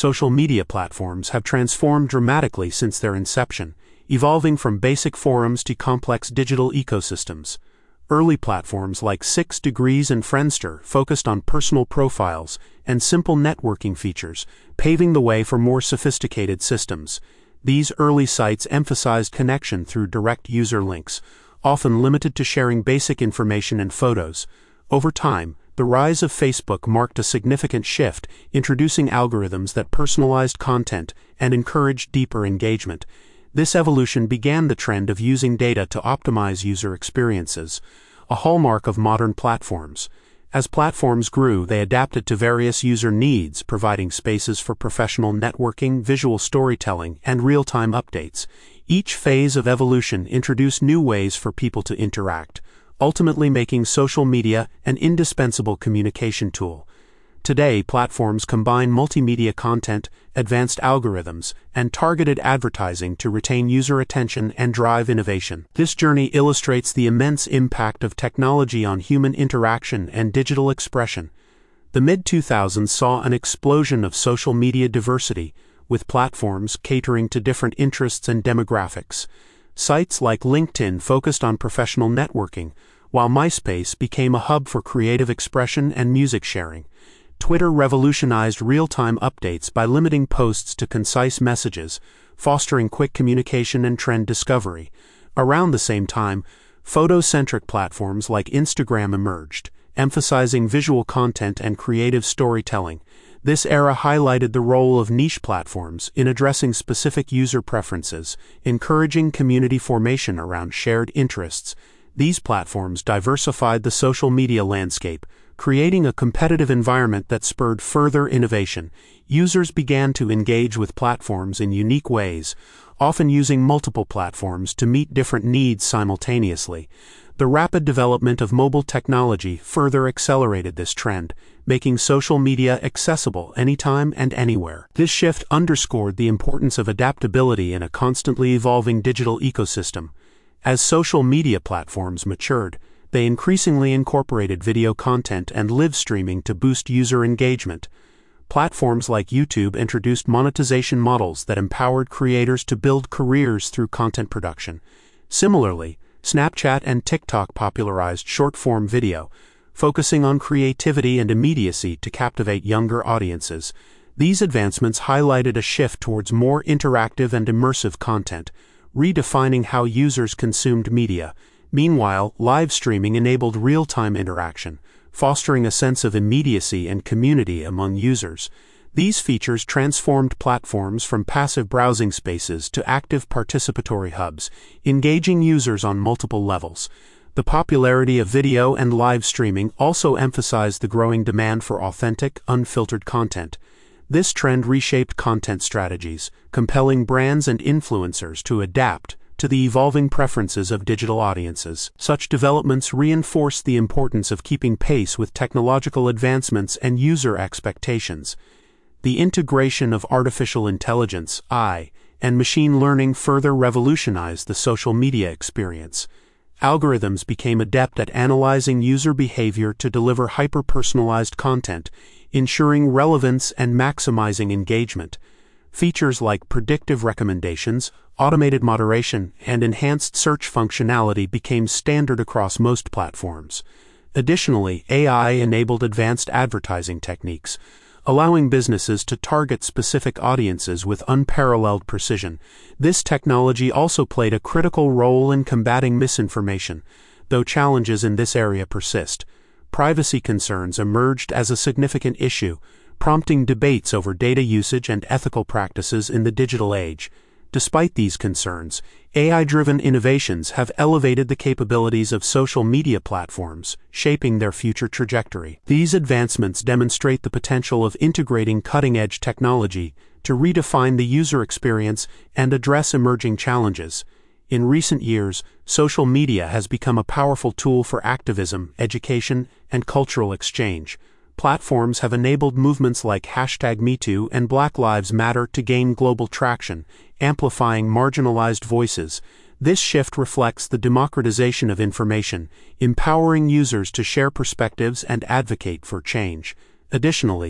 Social media platforms have transformed dramatically since their inception, evolving from basic forums to complex digital ecosystems. Early platforms like 6 Degrees and Friendster focused on personal profiles and simple networking features, paving the way for more sophisticated systems. These early sites emphasized connection through direct user links, often limited to sharing basic information and photos. Over time, the rise of Facebook marked a significant shift, introducing algorithms that personalized content and encouraged deeper engagement. This evolution began the trend of using data to optimize user experiences, a hallmark of modern platforms. As platforms grew, they adapted to various user needs, providing spaces for professional networking, visual storytelling, and real-time updates. Each phase of evolution introduced new ways for people to interact, ultimately making social media an indispensable communication tool. Today, platforms combine multimedia content, advanced algorithms, and targeted advertising to retain user attention and drive innovation. This journey illustrates the immense impact of technology on human interaction and digital expression. The mid-2000s saw an explosion of social media diversity, with platforms catering to different interests and demographics. Sites like LinkedIn focused on professional networking, while MySpace became a hub for creative expression and music sharing. Twitter revolutionized real-time updates by limiting posts to concise messages, fostering quick communication and trend discovery. Around the same time, photo-centric platforms like Instagram emerged, emphasizing visual content and creative storytelling. This era highlighted the role of niche platforms in addressing specific user preferences, encouraging community formation around shared interests. These platforms diversified the social media landscape, creating a competitive environment that spurred further innovation. Users began to engage with platforms in unique ways, often using multiple platforms to meet different needs simultaneously. The rapid development of mobile technology further accelerated this trend, making social media accessible anytime and anywhere. This shift underscored the importance of adaptability in a constantly evolving digital ecosystem. As social media platforms matured, they increasingly incorporated video content and live streaming to boost user engagement. Platforms like YouTube introduced monetization models that empowered creators to build careers through content production. Similarly, Snapchat and TikTok popularized short-form video, focusing on creativity and immediacy to captivate younger audiences. These advancements highlighted a shift towards more interactive and immersive content, redefining how users consumed media. Meanwhile, live streaming enabled real-time interaction, fostering a sense of immediacy and community among users. These features transformed platforms from passive browsing spaces to active participatory hubs, engaging users on multiple levels. The popularity of video and live streaming also emphasized the growing demand for authentic, unfiltered content. This trend reshaped content strategies, compelling brands and influencers to adapt to the evolving preferences of digital audiences. Such developments reinforce the importance of keeping pace with technological advancements and user expectations. The integration of artificial intelligence, AI, and machine learning further revolutionized the social media experience. Algorithms became adept at analyzing user behavior to deliver hyper-personalized content, ensuring relevance and maximizing engagement. Features like predictive recommendations, automated moderation, and enhanced search functionality became standard across most platforms. Additionally, AI enabled advanced advertising techniques, allowing businesses to target specific audiences with unparalleled precision. This technology also played a critical role in combating misinformation, though challenges in this area persist. Privacy concerns emerged as a significant issue, prompting debates over data usage and ethical practices in the digital age. Despite these concerns, AI-driven innovations have elevated the capabilities of social media platforms, shaping their future trajectory. These advancements demonstrate the potential of integrating cutting-edge technology to redefine the user experience and address emerging challenges. In recent years, social media has become a powerful tool for activism, education, and cultural exchange. Platforms have enabled movements like #MeToo and Black Lives Matter to gain global traction, amplifying marginalized voices. This shift reflects the democratization of information, empowering users to share perspectives and advocate for change. Additionally,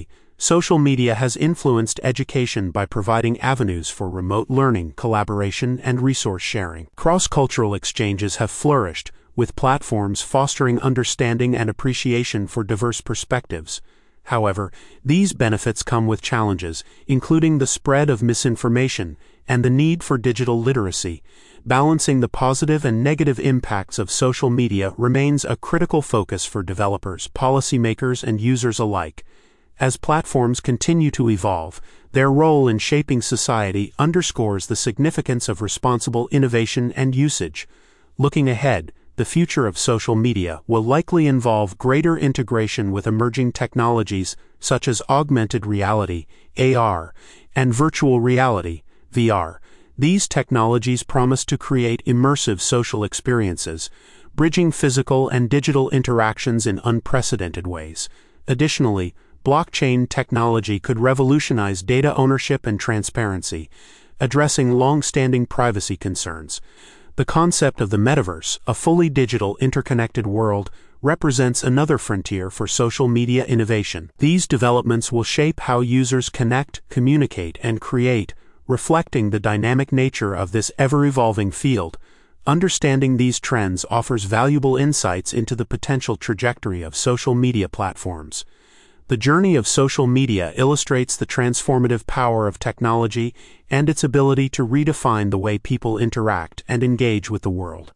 Social media has influenced education by providing avenues for remote learning, collaboration, and resource sharing. Cross-cultural exchanges have flourished, with platforms fostering understanding and appreciation for diverse perspectives. However, these benefits come with challenges, including the spread of misinformation and the need for digital literacy. Balancing the positive and negative impacts of social media remains a critical focus for developers, policymakers, and users alike. As platforms continue to evolve, their role in shaping society underscores the significance of responsible innovation and usage. Looking ahead, the future of social media will likely involve greater integration with emerging technologies such as augmented reality, AR, and virtual reality, VR. These technologies promise to create immersive social experiences, bridging physical and digital interactions in unprecedented ways. Additionally, blockchain technology could revolutionize data ownership and transparency, addressing long-standing privacy concerns. The concept of the metaverse, a fully digital, interconnected world, represents another frontier for social media innovation. These developments will shape how users connect, communicate, and create, reflecting the dynamic nature of this ever-evolving field. Understanding these trends offers valuable insights into the potential trajectory of social media platforms. The journey of social media illustrates the transformative power of technology and its ability to redefine the way people interact and engage with the world.